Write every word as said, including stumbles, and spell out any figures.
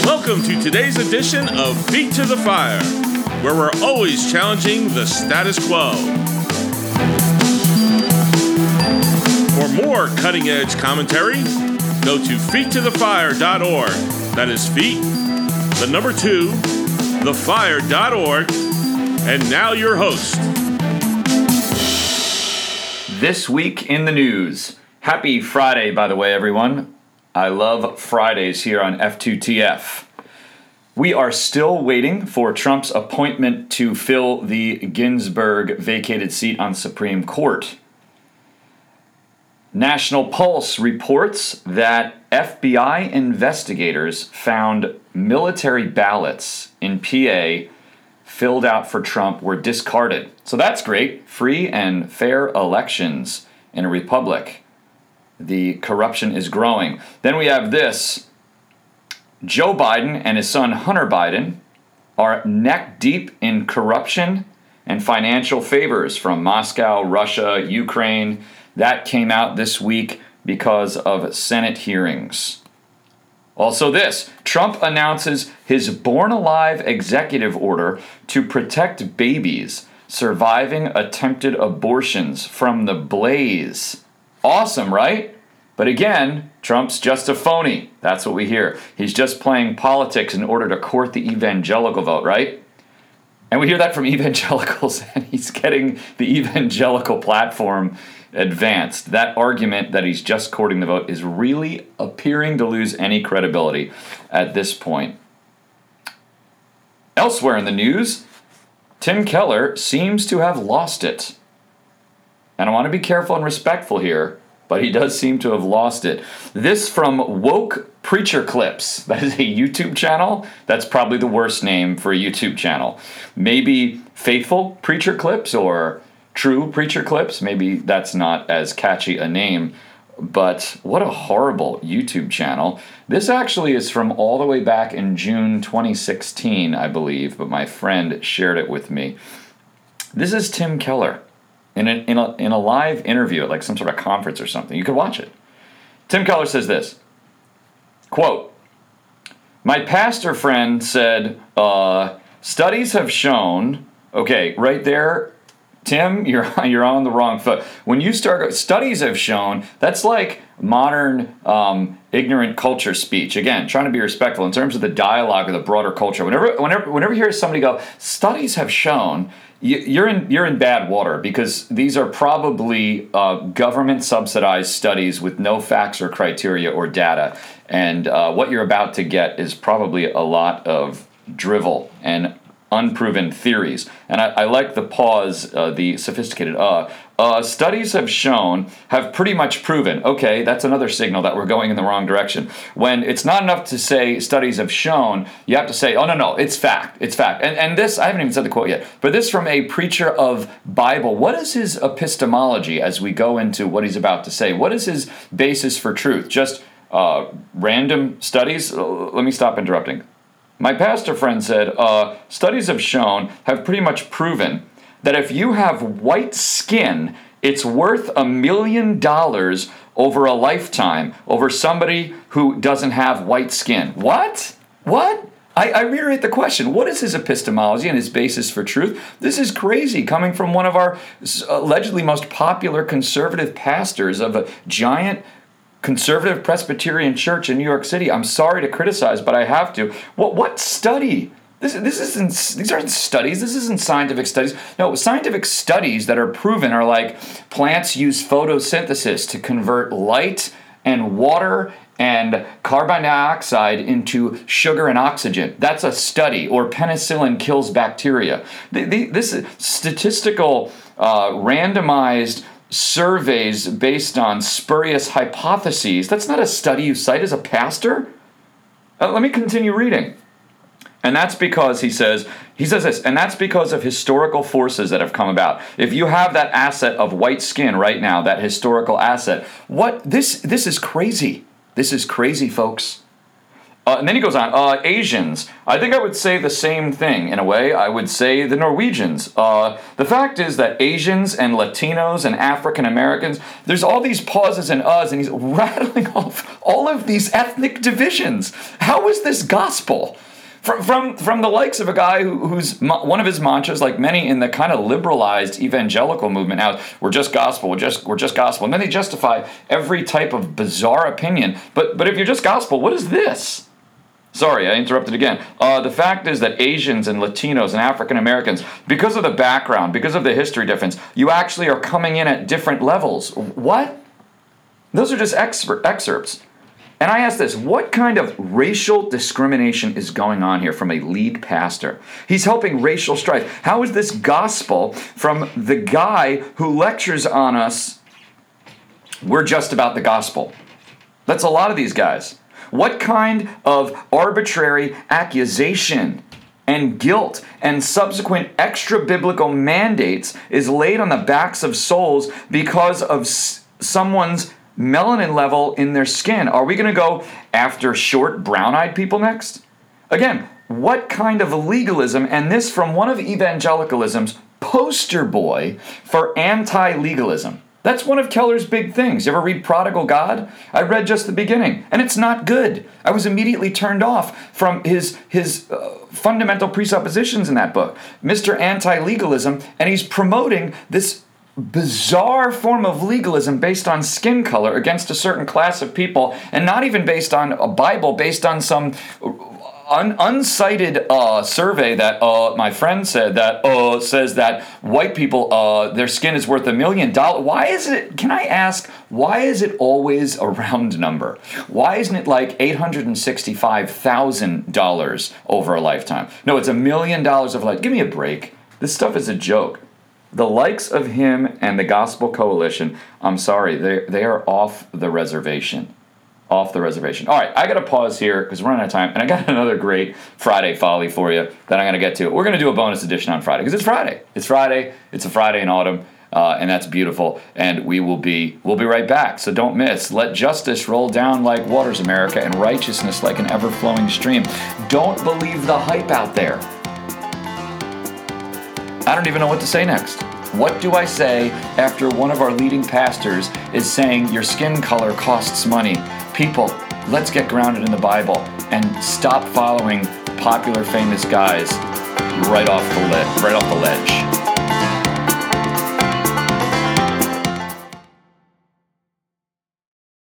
Welcome to today's edition of Feet to the Fire, where we're always challenging the status quo. For more cutting-edge commentary, go to feet to the fire dot org. That is feet, the number two, the fire dot org. And now your host. This week in the news. Happy Friday, by the way, everyone. I love Fridays here on F two T F. We are still waiting for Trump's appointment to fill the Ginsburg vacated seat on Supreme Court. National Pulse reports that F B I investigators found military ballots in P A filled out for Trump were discarded. So that's great. Free and fair elections in a republic. The corruption is growing. Then we have this. Joe Biden and his son Hunter Biden are neck deep in corruption and financial favors from Moscow, Russia, Ukraine. That came out this week because of Senate hearings. Also this, Trump announces his Born Alive executive order to protect babies surviving attempted abortions from the blaze. Awesome, right? But again, Trump's just a phony. That's what we hear. He's just playing politics in order to court the evangelical vote, right? And we hear that from evangelicals, and he's getting the evangelical platform advanced. That argument that he's just courting the vote is really appearing to lose any credibility at this point. Elsewhere in the news, Tim Keller seems to have lost it. And I want to be careful and respectful here, but he does seem to have lost it. This from Woke Preacher Clips. That is a YouTube channel. That's probably the worst name for a YouTube channel. Maybe Faithful Preacher Clips or True Preacher Clips. Maybe that's not as catchy a name, but what a horrible YouTube channel. This actually is from all the way back in June twenty sixteen, I believe, but my friend shared it with me. This is Tim Keller in a, in a, in a live interview at like some sort of conference or something. You could watch it. Tim Keller says this, quote, "My pastor friend said, uh, studies have shown," okay, right there, Tim, you're you're on the wrong foot. When you start, studies have shown, that's like modern um, ignorant culture speech. Again, trying to be respectful in terms of the dialogue of the broader culture. Whenever, whenever, whenever you hear somebody go, studies have shown, you, you're in you're in bad water because these are probably uh, government subsidized studies with no facts or criteria or data, and uh, what you're about to get is probably a lot of drivel and unproven theories. And I, I like the pause, uh, the sophisticated uh. Uh, studies have shown, have pretty much proven. Okay, that's another signal that we're going in the wrong direction. When it's not enough to say studies have shown, you have to say, oh, no, no, it's fact, it's fact. And, and this, I haven't even said the quote yet, but this from a preacher of Bible. What is his epistemology as we go into what he's about to say? What is his basis for truth? Just uh, random studies? Let me stop interrupting. My pastor friend said, uh, studies have shown, have pretty much proven, that if you have white skin, it's worth a million dollars over a lifetime over somebody who doesn't have white skin. What? What? I, I reiterate the question. What is his epistemology and his basis for truth? This is crazy coming from one of our allegedly most popular conservative pastors of a giant conservative Presbyterian church in New York City. I'm sorry to criticize, but I have to. What what study? This this isn't. These aren't studies. This isn't scientific studies. No, scientific studies that are proven are like plants use photosynthesis to convert light and water and carbon dioxide into sugar and oxygen. That's a study. Or penicillin kills bacteria. The, the, this is statistical, uh, randomized surveys based on spurious hypotheses. That's not a study you cite as a pastor. Uh, let me continue reading. And that's because, he says, he says this, and that's because of historical forces that have come about. If you have that asset of white skin right now, that historical asset, what, this, this is crazy. This is crazy, folks. Uh, and then he goes on, uh, Asians. I think I would say the same thing in a way. I would say the Norwegians. Uh, the fact is that Asians and Latinos and African Americans, there's all these pauses and uhs, and he's rattling off all of these ethnic divisions. How is this gospel? From, from from the likes of a guy who, who's one of his mantras, like many in the kind of liberalized evangelical movement now, we're just gospel, we're just we're just gospel, and then they justify every type of bizarre opinion. But but if you're just gospel, what is this? Sorry, I interrupted again. Uh, the fact is that Asians and Latinos and African Americans, because of the background, because of the history difference, you actually are coming in at different levels. What? Those are just excer- excerpts. And I ask this, what kind of racial discrimination is going on here from a lead pastor? He's helping racial strife. How is this gospel from the guy who lectures on us, we're just about the gospel? That's a lot of these guys. What kind of arbitrary accusation and guilt and subsequent extra-biblical mandates is laid on the backs of souls because of s- someone's melanin level in their skin? Are we going to go after short, brown-eyed people next? Again, what kind of legalism, and this from one of evangelicalism's poster boy for anti-legalism. That's one of Keller's big things. You ever read Prodigal God? I read just the beginning, and it's not good. I was immediately turned off from his, his uh, fundamental presuppositions in that book. Mister Anti-Legalism, and he's promoting this bizarre form of legalism based on skin color against a certain class of people, and not even based on a Bible, based on some un- uncited uh, survey that uh, my friend said that uh, says that white people, uh, their skin is worth a million dollars. Why is it, can I ask, why is it always a round number? Why isn't it like eight hundred sixty-five thousand dollars over a lifetime? No, it's a million dollars of life. Give me a break. This stuff is a joke. The likes of him and the Gospel Coalition, I'm sorry, they they are off the reservation. Off the reservation. All right, I got to pause here because we're running out of time, and I got another great Friday folly for you that I'm going to get to. We're going to do a bonus edition on Friday because it's Friday. It's Friday. It's a Friday in autumn, uh, and that's beautiful. And we will be we'll be right back. So don't miss. Let justice roll down like waters, America, and righteousness like an ever-flowing stream. Don't believe the hype out there. I don't even know what to say next. What do I say after one of our leading pastors is saying your skin color costs money? People, let's get grounded in the Bible and stop following popular famous guys right off the le- right off the ledge.